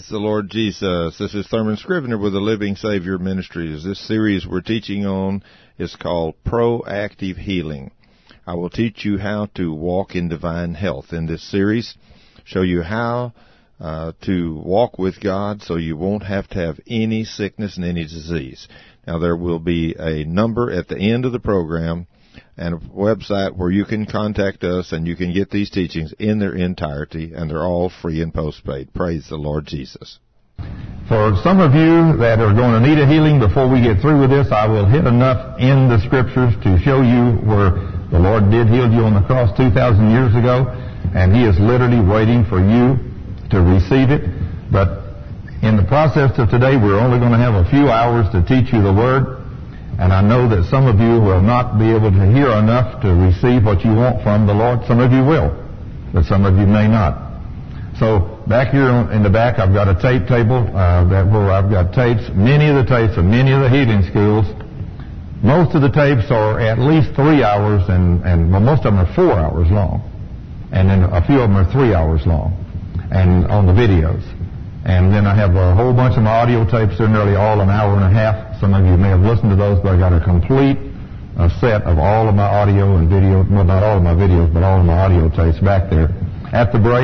Praise the Lord Jesus. This is Thurman Scrivener with the Living Savior Ministries. This series we're teaching on is called Proactive Healing. I will teach you how to walk in divine health in this series, show you how to walk with God so you won't have to have any sickness and any disease. Now, there will be a number at the end of the program and a website where you can contact us and you can get these teachings in their entirety, and they're all free and postpaid. Praise the Lord Jesus. For some of you that are going to need a healing before we get through with this, I will hit enough in the Scriptures to show you where the Lord did heal you on the cross 2,000 years ago, and He is literally waiting for you to receive it. But in the process of today, we're only going to have a few hours to teach you the Word. And I know that some of you will not be able to hear enough to receive what you want from the Lord. Some of you will, but some of you may not. So back here in the back, I've got a tape table where I've got tapes, many of the tapes of many of the healing schools. Most of the tapes are at least 3 hours, and most of them are 4 hours long. And then a few of them are 3 hours long, and on the videos. And then I have a whole bunch of my audio tapes. They're nearly all an hour and a half. Some of you may have listened to those, but I got a complete set of all of my audio and video, well, not all of my videos, but all of my audio tapes back there. At the break,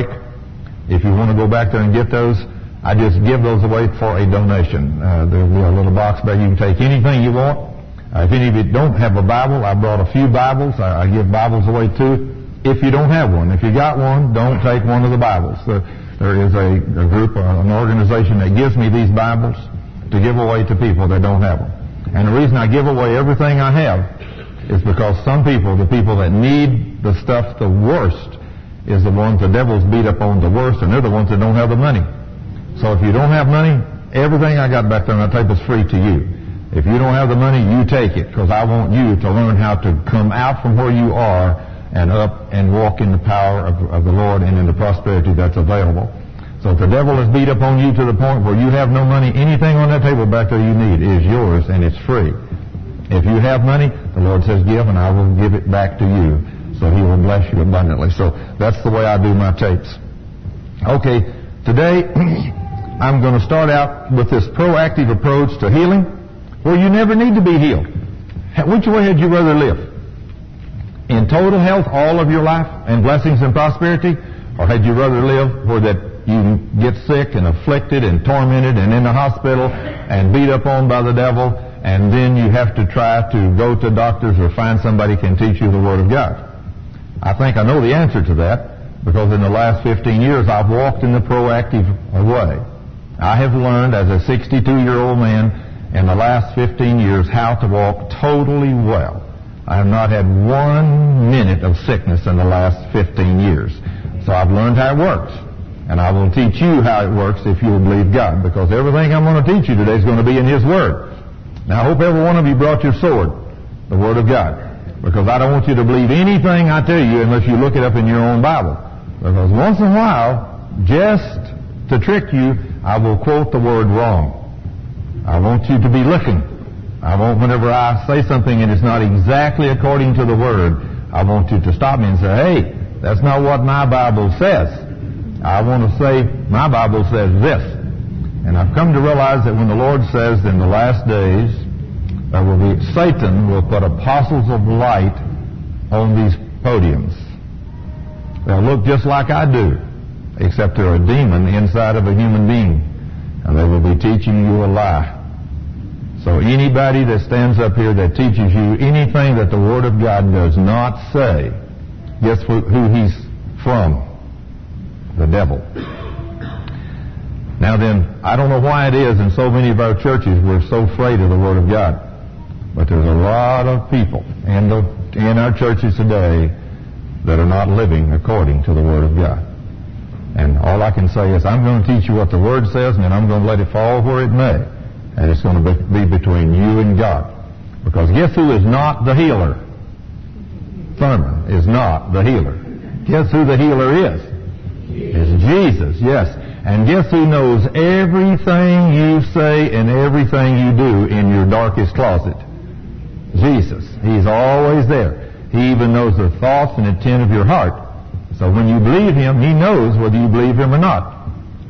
if you want to go back there and get those, I just give those away for a donation. There'll be a little box back. You can take anything you want. If any of you don't have a Bible, I brought a few Bibles. I give Bibles away too. If you don't have one, if you got one, don't take one of the Bibles. There is a group, an organization that gives me these Bibles to give away to people that don't have them. And the reason I give away everything I have is because some people, the people that need the stuff the worst, is the ones the devil's beat up on the worst, and they're the ones that don't have the money. So if you don't have money, everything I got back there on that tape is free to you. If you don't have the money, you take it, because I want you to learn how to come out from where you are and up and walk in the power of the Lord and in the prosperity that's available. So if the devil has beat up on you to the point where you have no money, anything on that table back there you need is yours, and it's free. If you have money, the Lord says give, and I will give it back to you. So He will bless you abundantly. So that's the way I do my tapes. Okay, today I'm going to start out with this proactive approach to healing, where you never need to be healed. Which way had you rather live? In total health all of your life and blessings and prosperity? Or had you rather live where that you get sick and afflicted and tormented and in the hospital and beat up on by the devil, and then you have to try to go to doctors or find somebody who can teach you the Word of God? I think I know the answer to that, because in the last 15 years I've walked in the proactive way. I have learned as a 62-year-old man in the last 15 years how to walk totally well. I have not had 1 minute of sickness in the last 15 years. So I've learned how it works. And I will teach you how it works if you'll believe God, because everything I'm going to teach you today is going to be in His Word. Now, I hope every one of you brought your sword, the Word of God, because I don't want you to believe anything I tell you unless you look it up in your own Bible. Because once in a while, just to trick you, I will quote the Word wrong. I want you to be looking. I want, whenever I say something and it's not exactly according to the Word, I want you to stop me and say, hey, that's not what my Bible says. I want to say, my Bible says this. And I've come to realize that when the Lord says in the last days, Satan will put apostles of light on these podiums. They'll look just like I do, except they're a demon inside of a human being. And they will be teaching you a lie. So anybody that stands up here that teaches you anything that the Word of God does not say, guess who he's from? The devil. Now then, I don't know why it is in so many of our churches we're so afraid of the Word of God. But there's a lot of people in our churches today that are not living according to the Word of God. And all I can say is I'm going to teach you what the Word says, and then I'm going to let it fall where it may. And it's going to be between you and God. Because guess who is not the healer? Thurman is not the healer. Guess who the healer is? It's Jesus, yes. And guess who knows everything you say and everything you do in your darkest closet? Jesus. He's always there. He even knows the thoughts and intent of your heart. So when you believe Him, He knows whether you believe Him or not.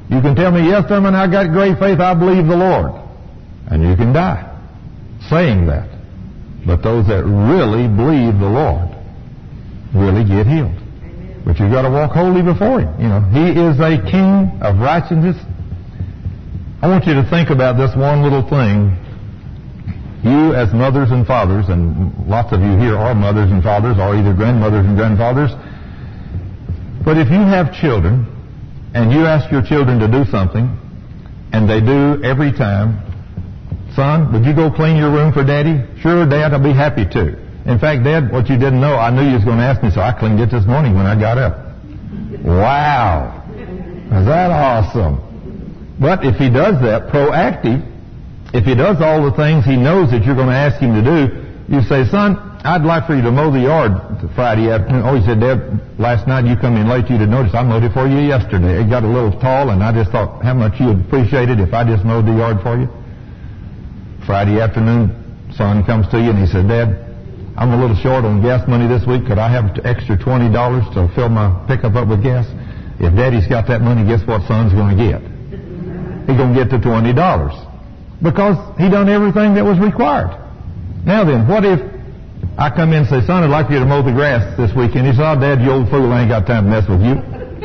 You can tell me, yes, Thurman, I got great faith, I believe the Lord. And you can die saying that. But those that really believe the Lord really get healed. But you've got to walk holy before Him. You know, He is a King of righteousness. I want you to think about this one little thing. You as mothers and fathers, and lots of you here are mothers and fathers, or either grandmothers and grandfathers. But if you have children, and you ask your children to do something, and they do every time, son, would you go clean your room for Daddy? Sure, Dad, I'll be happy to. In fact, Dad, what you didn't know, I knew you was going to ask me, so I cleaned it this morning when I got up. Wow. Is that awesome? But if he does that, proactive, if he does all the things he knows that you're going to ask him to do, you say, son, I'd like for you to mow the yard Friday afternoon. Oh, he said, Dad, last night you come in late, you'd have noticed I mowed it for you yesterday. It got a little tall, and I just thought how much you'd appreciate it if I just mowed the yard for you. Friday afternoon, son comes to you and he said, Dad, I'm a little short on gas money this week. Could I have an extra $20 to fill my pickup up with gas? If Daddy's got that money, guess what son's going to get? He's going to get the $20 because he done everything that was required. Now then, what if I come in and say, son, I'd like you to mow the grass this weekend. He said, oh, Dad, you old fool, I ain't got time to mess with you.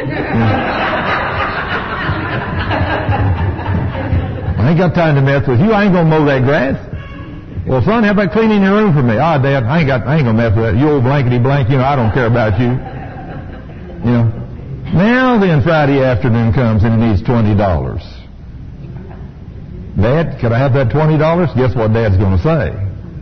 I ain't got time to mess with you. I ain't going to mow that grass. Well, son, how about cleaning your room for me? Oh, Dad, I ain't going to mess with that. You old blankety blank, I don't care about you. Now then, Friday afternoon comes and he needs $20. Dad, could I have that $20? Guess what Dad's going to say?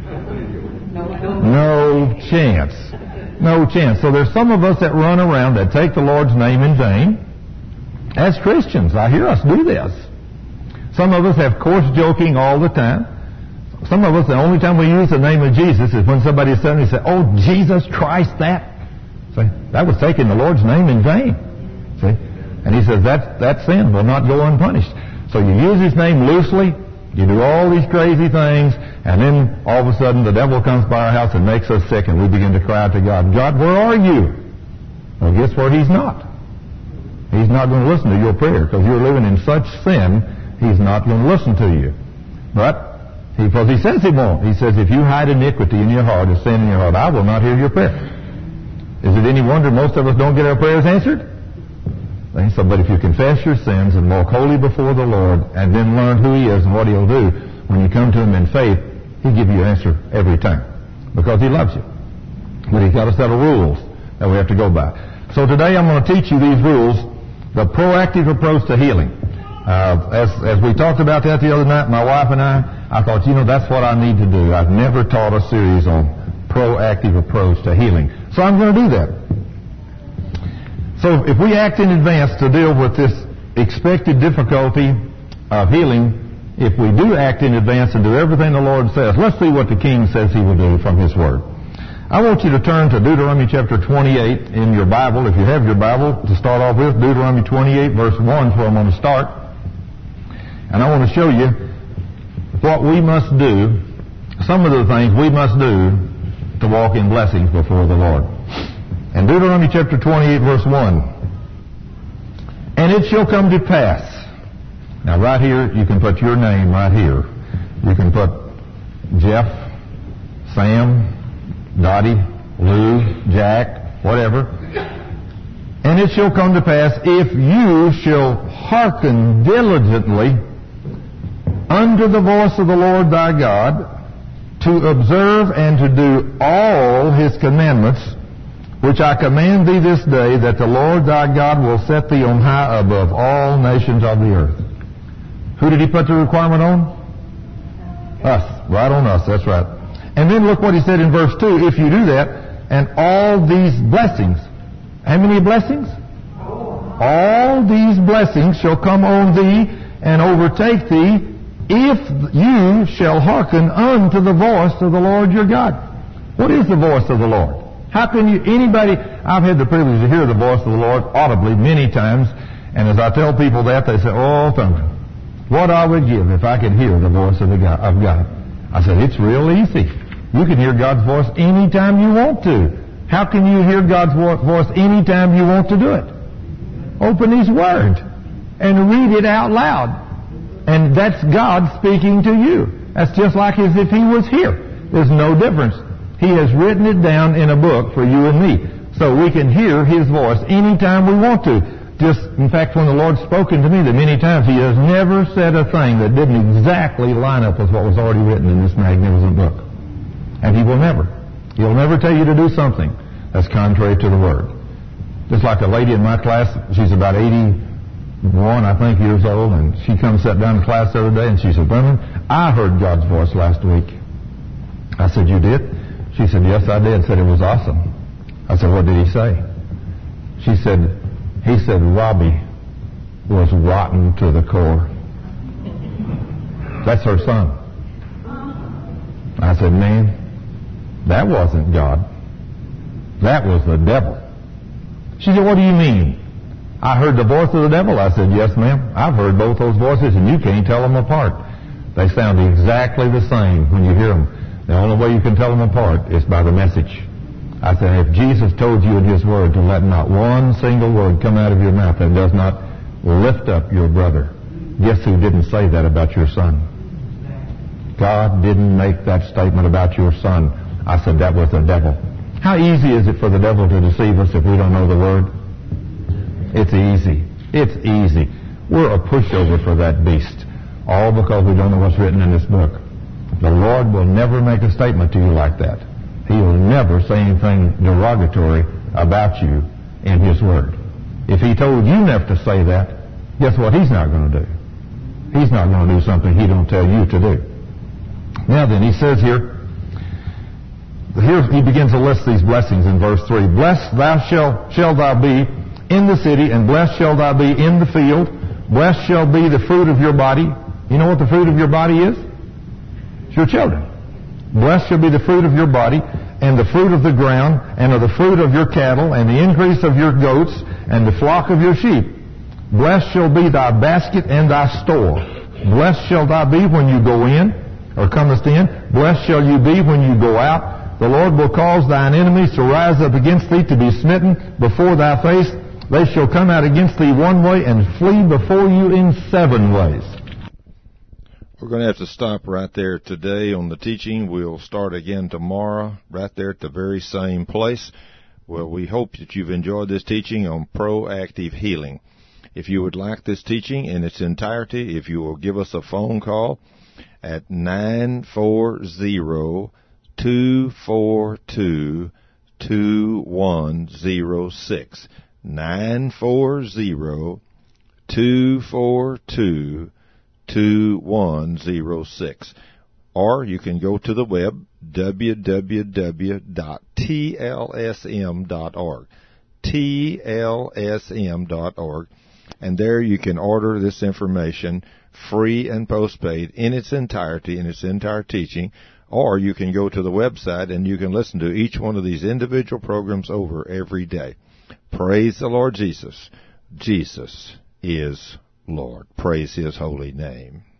No chance. No chance. So there's some of us that run around that take the Lord's name in vain. As Christians, I hear us do this. Some of us have coarse joking all the time. Some of us, the only time we use the name of Jesus is when somebody suddenly says, oh, Jesus Christ, that. See, that was taking the Lord's name in vain. See? And he says that sin will not go unpunished. So you use His name loosely, you do all these crazy things, and then all of a sudden the devil comes by our house and makes us sick, and we begin to cry out to God, God, where are you? Well, guess what? He's not. He's not going to listen to your prayer because you're living in such sin, He's not going to listen to you. But because He says He won't. He says, if you hide iniquity in your heart, a sin in your heart, I will not hear your prayer. Is it any wonder most of us don't get our prayers answered? So, but if you confess your sins and walk holy before the Lord and then learn who He is and what He'll do, when you come to Him in faith, He'll give you an answer every time because He loves you. But He's got a set of rules that we have to go by. So today I'm going to teach you these rules, the proactive approach to healing. As we talked about that the other night, my wife and I thought, that's what I need to do. I've never taught a series on proactive approach to healing. So I'm going to do that. So if we act in advance to deal with this expected difficulty of healing, if we do act in advance and do everything the Lord says, let's see what the King says He will do from His Word. I want you to turn to Deuteronomy chapter 28 in your Bible. If you have your Bible, to start off with, Deuteronomy 28 verse 1 is where I'm going to start. And I want to show you what we must do, some of the things we must do to walk in blessings before the Lord. In Deuteronomy chapter 28 verse 1, and it shall come to pass. Now right here, you can put your name right here. You can put Jeff, Sam, Dottie, Lou, Jack, whatever. And it shall come to pass, if you shall hearken diligently unto the voice of the Lord thy God, to observe and to do all His commandments, which I command thee this day, that the Lord thy God will set thee on high above all nations of the earth. Who did He put the requirement on? Us. Right on us. That's right. And then look what He said in verse 2. If you do that, and all these blessings. How many blessings? All these blessings shall come on thee and overtake thee, if you shall hearken unto the voice of the Lord your God. What is the voice of the Lord? How can I've had the privilege to hear the voice of the Lord audibly many times, and as I tell people that, they say, oh, thunder, what I would give if I could hear the voice of God. I said, it's real easy. You can hear God's voice anytime you want to. How can you hear God's voice anytime you want to do it? Open His Word and read it out loud. And that's God speaking to you. That's just like as if He was here. There's no difference. He has written it down in a book for you and me, so we can hear His voice anytime we want to. In fact, when the Lord's spoken to me that many times, He has never said a thing that didn't exactly line up with what was already written in this magnificent book. And He will never. He'll never tell you to do something that's contrary to the Word. Just like a lady in my class, she's about 81, I think, years old, and she comes sat down in class the other day, and she said, "Brother, I heard God's voice last week." I said, "You did?" She said, "Yes, I did." Said, "It was awesome." I said, "What did He say?" She said, "He said Robbie was rotten to the core." That's her son. I said, "Man, that wasn't God. That was the devil." She said, "What do you mean?" "I heard the voice of the devil." I said, "Yes, ma'am. I've heard both those voices, and you can't tell them apart. They sound exactly the same when you hear them. The only way you can tell them apart is by the message." I said, if Jesus told you in His Word to let not one single word come out of your mouth that does not lift up your brother, guess who didn't say that about your son? God didn't make that statement about your son. I said, that was the devil. How easy is it for the devil to deceive us if we don't know the Word? It's easy. It's easy. We're a pushover for that beast, all because we don't know what's written in this book. The Lord will never make a statement to you like that. He will never say anything derogatory about you in His Word. If He told you never to say that, guess what He's not going to do? He's not going to do something He don't tell you to do. Now then, He says here He begins to list these blessings in verse 3. "Blessed shall thou be in the city, and blessed shall thou be in the field. Blessed shall be the fruit of your body." You know what the fruit of your body is? It's your children. "Blessed shall be the fruit of your body, and the fruit of the ground, and of the fruit of your cattle, and the increase of your goats, and the flock of your sheep. Blessed shall be thy basket and thy store. Blessed shall thou be when you go in, or comest in. Blessed shall you be when you go out. The Lord will cause thine enemies to rise up against thee, to be smitten before thy face. They shall come out against thee one way, and flee before you in 7 ways. We're going to have to stop right there today on the teaching. We'll start again tomorrow, right there at the very same place. Well, we hope that you've enjoyed this teaching on proactive healing. If you would like this teaching in its entirety, if you will give us a phone call at 940-242-2106. 940-242-2106. Or you can go to the web, www.tlsm.org. tlsm.org. And there you can order this information free and postpaid in its entirety, in its entire teaching. Or you can go to the website and you can listen to each one of these individual programs over every day. Praise the Lord Jesus. Jesus is Lord. Praise His holy name.